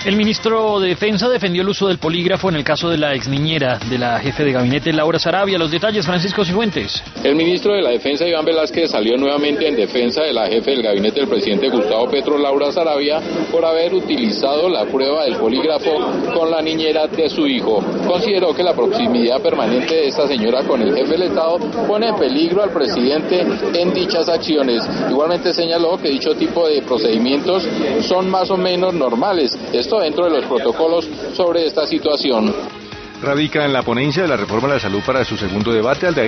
El ministro de Defensa defendió el uso del polígrafo en el caso de la exniñera de la jefe de gabinete Laura Sarabia. Los detalles, Francisco Cifuentes. El ministro de la Defensa, Iván Velázquez, salió nuevamente en defensa de la jefe del gabinete del presidente Gustavo Petro, Laura Sarabia, por haber utilizado la prueba del polígrafo con la niñera de su hijo. Consideró que la proximidad permanente de esta señora con el jefe del Estado pone en peligro al presidente en dichas acciones. Igualmente señaló que dicho tipo de procedimientos son más o menos normales. Esto dentro de los protocolos sobre esta situación. Radica en la ponencia de la reforma de la salud para su segundo debate.